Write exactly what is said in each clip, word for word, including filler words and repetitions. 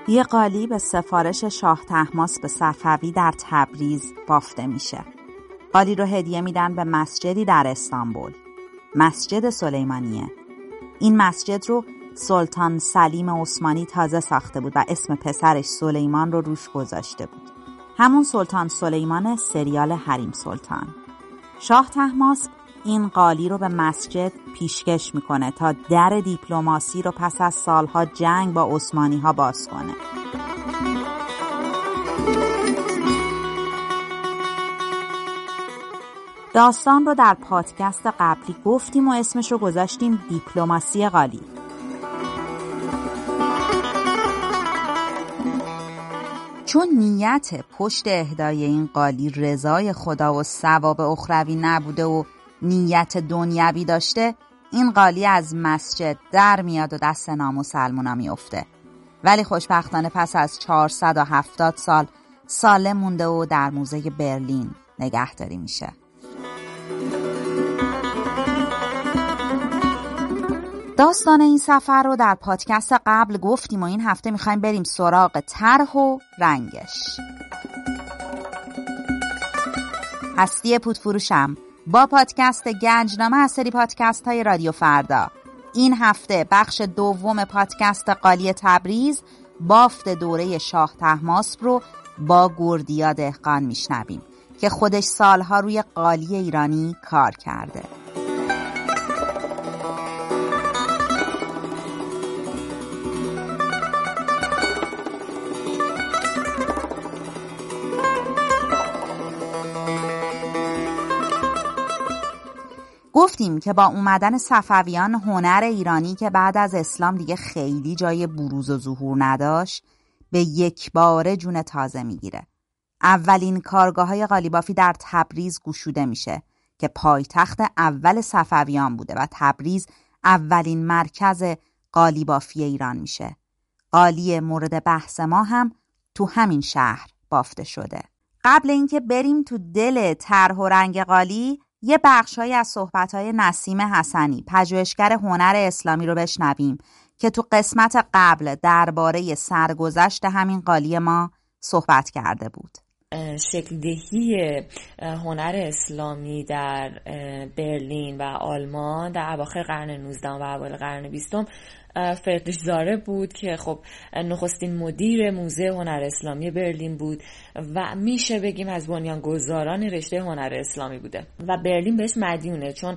یه قالی به سفارش شاه طهماسپ صفوی در تبریز بافته میشه. قالی رو هدیه میدن به مسجدی در استانبول، مسجد سلیمانیه. این مسجد رو سلطان سلیم عثمانی تازه ساخته بود و اسم پسرش سلیمان رو روش گذاشته بود. همون سلطان سلیمان سریال حریم سلطان. شاه طهماسپ این قالی رو به مسجد پیشکش میکنه تا در دیپلماسی رو پس از سالها جنگ با عثمانی ها باز کنه. داستان رو در پادکست قبلی گفتیم و اسمش رو گذاشتیم دیپلماسی قالی. چون نیت پشت اهدای این قالی رضای خدا و ثواب اخروی نبوده و نیت دنیوی داشته، این قالی از مسجد در میاد و دست نامسلمونا میفته. ولی خوشبختانه پس از چهارصد و هفتاد سال سالم مونده و در موزه برلین نگهداری میشه. داستان این سفر رو در پادکست قبل گفتیم و این هفته میخوایم بریم سراغ طرح و رنگش. هستی پودفروشم با پادکست گنجنامه از سری پادکست های رادیو فردا. این هفته بخش دوم پادکست قالی تبریز، بافت دوره شاه طهماسپ رو با گردیا دهقان میشنویم که خودش سالها روی قالی ایرانی کار کرده. گفتیم که با اومدن صفویان هنر ایرانی که بعد از اسلام دیگه خیلی جای بروز و ظهور نداشت، به یک باره جون تازه میگیره. اولین کارگاه‌های قالیبافی در تبریز گشوده میشه که پایتخت اول صفویان بوده و تبریز اولین مرکز قالیبافی ایران میشه. قالی مورد بحث ما هم تو همین شهر بافته شده. قبل اینکه بریم تو دل طرح و رنگ قالی، یه بخشایی از صحبت‌های نسیم حسنی، پژوهشگر هنر اسلامی رو بشنویم که تو قسمت قبل درباره سرگذشت همین قالی ما صحبت کرده بود. شکل دهی هنر اسلامی در برلین و آلمان در اواخر قرن نوزدهم و اوایل قرن بیستم فردریش زاره بود که خب نخستین مدیر موزه هنر اسلامی برلین بود و میشه بگیم از بنیانگذاران رشته هنر اسلامی بوده و برلین بهش مدیونه، چون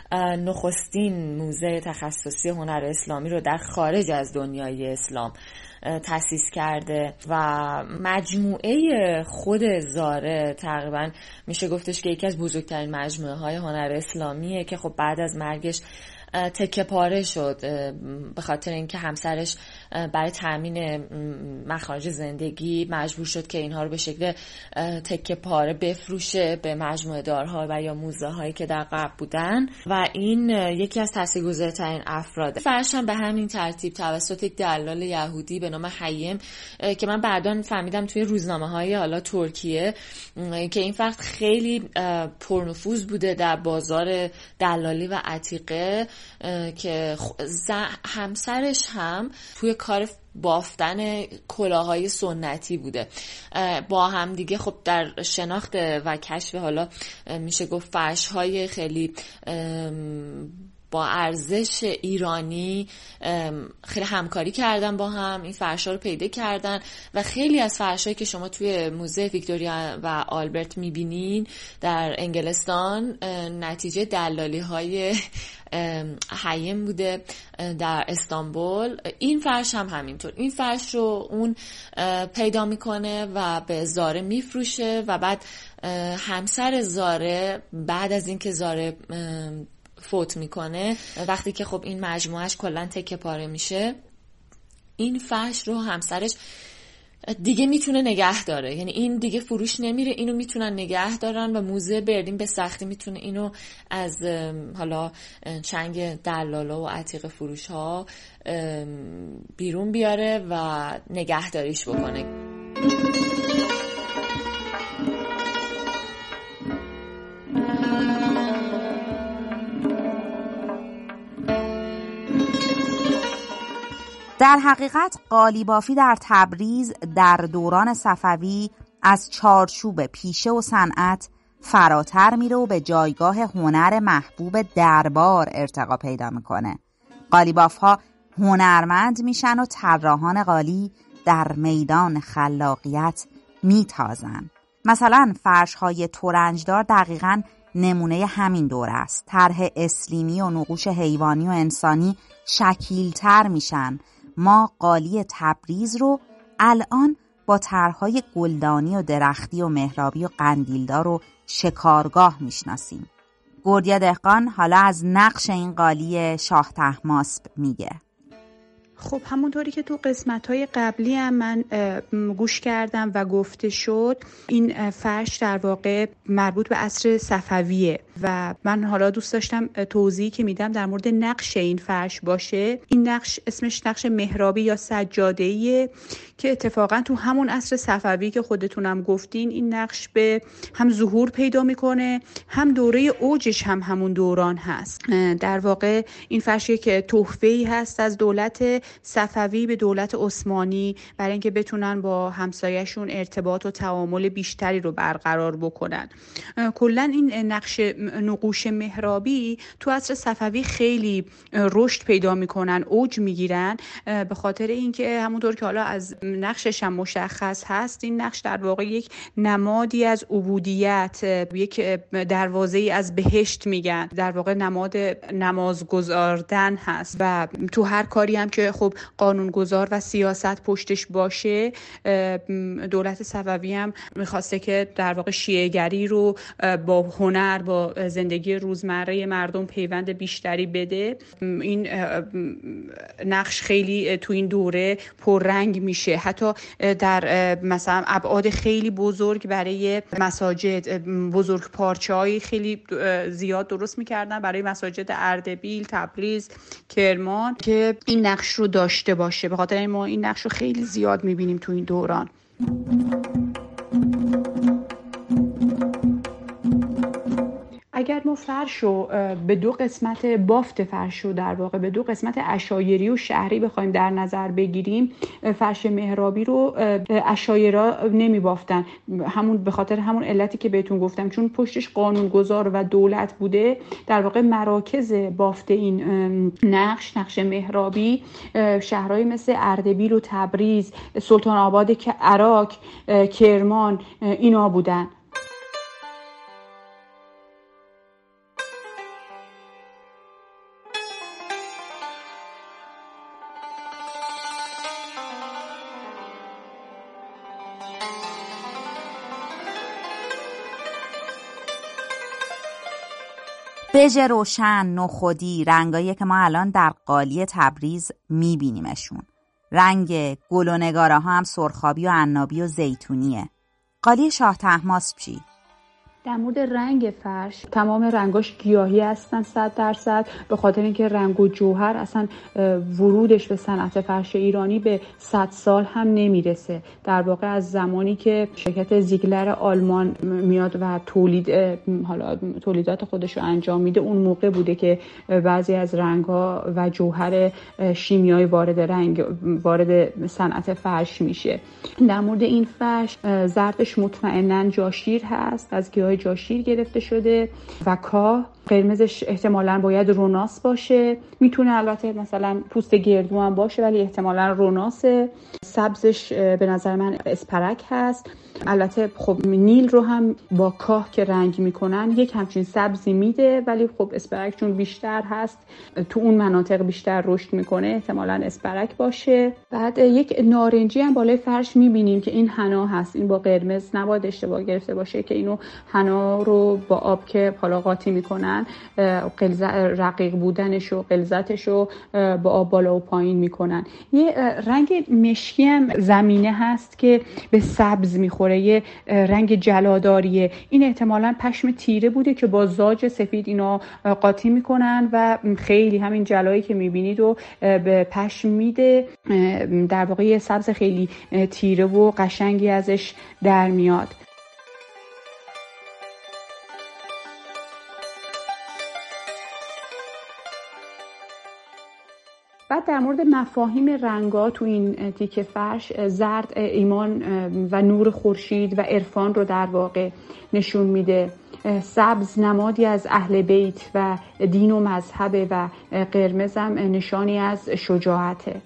نخستین موزه تخصصی هنر اسلامی رو در خارج از دنیای اسلام تأسیس کرده و مجموعه خود زاره تقریبا میشه گفتش که یکی از بزرگترین مجموعه های هنر اسلامیه که خب بعد از مرگش تکه پاره شد به خاطر اینکه همسرش برای تامین مخارج زندگی مجبور شد که اینها رو به شکل تکه پاره بفروشه به مجموعه دارها و یا موزه هایی که در قبل بودن و این یکی از تاثیرگذارترین افراده. فرش هم به همین ترتیب توسط یک دلال یهودی به نام حیم که من بعداً فهمیدم توی روزنامه های حالا ترکیه که این وقت خیلی پرنفوذ بوده در بازار دلالی و عتیقه که همسرش هم توی کار بافتن کلاههای سنتی بوده. با هم دیگه خب در شناخت و کشف حالا میشه گفت فرش‌های خیلی با ارزش ایرانی خیلی همکاری کردن، با هم این فرش‌ها رو پیدا کردن و خیلی از فرش‌هایی که شما توی موزه ویکتوریا و آلبرت میبینین در انگلستان نتیجه دلالی‌های حیم بوده در استانبول. این فرش هم همینطور، این فرش رو اون پیدا میکنه و به زاره میفروشه و بعد همسر زاره بعد از اینکه زاره فوت میکنه، وقتی که خب این مجموعهش کلا تکه پاره میشه، این فرش رو همسرش دیگه میتونه نگه داره، یعنی این دیگه فروش نمیره، اینو میتونن نگه دارن و موزه برلین به سختی میتونه اینو از حالا چنگ دلالا و عتیق فروش ها بیرون بیاره و نگهداریش بکنه. در حقیقت قالیبافی در تبریز در دوران صفوی از چارچوب پیشه و صنعت فراتر میره و به جایگاه هنر محبوب دربار ارتقا پیدا میکنه. قالیباف‌ها هنرمند میشن و طراحان قالی در میدان خلاقیت میتازن. مثلا فرش‌های ترنجدار دقیقاً نمونه همین دوره است. طرح اسلیمی و نقوش حیوانی و انسانی شکیل‌تر میشن. ما قالی تبریز رو الان با طرح‌های گلدانی و درختی و محرابی و قندیلدار و شکارگاه میشناسیم. گردیا دهقان حالا از نقش این قالی شاه طهماسب میگه. خب همونطوری که تو قسمت‌های قبلی هم من گوش کردم و گفته شد، این فرش در واقع مربوط به عصر صفویه و من حالا دوست داشتم توضیحی که میدم در مورد نقش این فرش باشه. این نقش اسمش نقش محرابی یا سجاده‌ایه که اتفاقا تو همون عصر صفوی که خودتونم گفتین این نقش به هم ظهور پیدا میکنه، هم دوره اوجش هم همون دوران هست. در واقع این فرش یک تحفه‌ای هست از دولت صفوی به دولت عثمانی برای اینکه بتونن با همسایه‌شون ارتباط و تعامل بیشتری رو برقرار بکنن. کلا این نقش نقوش محرابی تو عصر صفوی خیلی رشد پیدا میکنن، اوج میگیرن، به خاطر اینکه همونطور که حالا از نقشش هم مشخص هست، این نقش در واقع یک نمادی از عبودیت، یک دروازه‌ای از بهشت میگن، در واقع نماد نماز گزاردن هست و تو هر کاری هم که خب قانونگذار و سیاست پشتش باشه، دولت صفوی هم میخواسته که در واقع شیعه‌گری رو با هنر، با زندگی روزمره مردم پیوند بیشتری بده. این نقش خیلی تو این دوره پررنگ میشه، حتی در مثلا ابعاد خیلی بزرگ برای مساجد بزرگ پارچه‌های خیلی زیاد درست میکردن برای مساجد اردبیل، تبریز، کرمان که این نقش رو داشته باشه. به خاطر این ما این نقش رو خیلی زیاد میبینیم تو این دوران. اگر ما فرش رو به دو قسمت بافت فرش رو در واقع به دو قسمت عشایری و شهری بخوایم در نظر بگیریم، فرش محرابی رو عشایرا نمی بافتن، همون به خاطر همون علتی که بهتون گفتم، چون پشتش قانونگذار و دولت بوده. در واقع مراکز بافت این نقش نقش محرابی شهرهای مثل اردبیل و تبریز، سلطان آباد که عراق، کرمان اینا بودن. بژ روشن، نخودی، رنگایی که ما الان در قالی تبریز میبینیمشون. رنگ گل و نگاره ها هم سرخابی و عنابی و زیتونیه. قالی شاه طهماسب چی؟ در مورد رنگ فرش، تمام رنگاش گیاهی هستن صد درصد، به خاطر اینکه رنگ و جوهر اصلا ورودش به صنعت فرش ایرانی به صد سال هم نمیرسه. در واقع از زمانی که شرکت زیگلر آلمان میاد و تولید حالا تولیدات خودش رو انجام میده، اون موقع بوده که بعضی از رنگ‌ها و جوهر شیمیایی وارد رنگ وارد صنعت فرش میشه. در مورد این فرش، زردش مطمئناً جاشیر هست، از گیاه جاشیر گرفته شده و کاه. قرمزش احتمالاً باید روناس باشه، میتونه البته مثلا پوست گردو هم باشه ولی احتمالاً روناسه. سبزش به نظر من اسپرک هست. البته خب نیل رو هم با کاه که رنگ میکنن یک همچین سبزی میده، ولی خب اسپرک چون بیشتر هست تو اون مناطق بیشتر رشد میکنه، احتمالاً اسپرک باشه. بعد یک نارنجی هم بالای فرش میبینیم که این حنا هست. این با قرمز نباید اشتباه گرفته باشه که اینو حنا رو با آب که حالا قاطی میکنن، غلظت رقیق بودنش و غلظتش رو با آب بالا و پایین میکنن. یه رنگ مشکی هم زمینه هست که به سبز میخوره، یه رنگ جلاداریه. این احتمالاً پشم تیره بوده که با زاج سفید اینا قاطی میکنن و خیلی همین جلایی که میبینید و به پشم میده. در واقع یه سبز خیلی تیره و قشنگی ازش در میاد. بعد در مورد مفاهیم رنگا تو این تیکه فرش، زرد ایمان و نور خورشید و عرفان رو در واقع نشون میده، سبز نمادی از اهل بیت و دین و مذهب و قرمزم نشانی از شجاعته.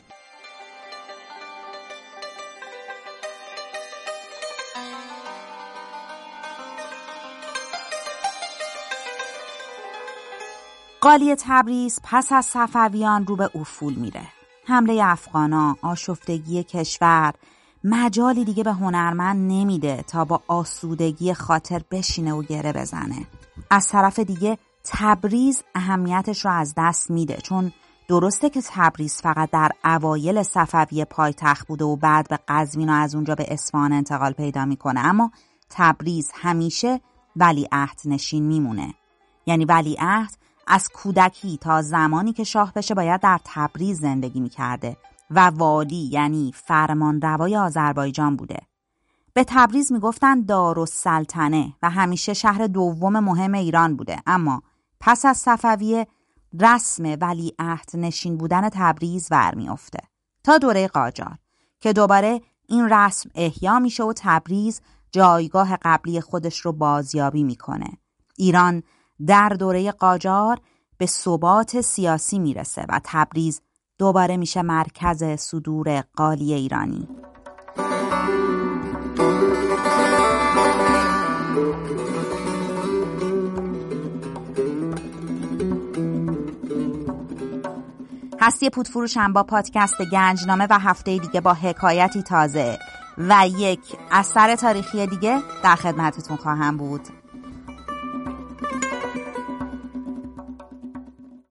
قالیه تبریز پس از صفویان رو به افول میره. حمله افغانا، آشفتگی کشور، مجالی دیگه به هنرمند نمیده تا با آسودگی خاطر بشینه و گره بزنه. از طرف دیگه تبریز اهمیتش رو از دست میده، چون درسته که تبریز فقط در اوایل صفویه پایتخت بوده و بعد به قزوین و از اونجا به اصفهان انتقال پیدا میکنه، اما تبریز همیشه ولیعهد نشین میمونه. یعنی ولیعهد از کودکی تا زمانی که شاه بشه باید در تبریز زندگی میکرده و والی یعنی فرمان روای آذربایجان بوده. به تبریز میگفتن دارالسلطنه و همیشه شهر دوم مهم ایران بوده، اما پس از صفویه رسم ولیعهد نشین بودن تبریز برمیفته تا دوره قاجار که دوباره این رسم احیا میشه و تبریز جایگاه قبلی خودش رو بازیابی میکنه. ایران در دوره قاجار به ثبات سیاسی میرسه و تبریز دوباره میشه مرکز صدور قالیه ایرانی. هستی پودفروش هم با پادکست گنجنامه و هفته دیگه با حکایتی تازه و یک اثر تاریخی دیگه در خدمتتون خواهم بود.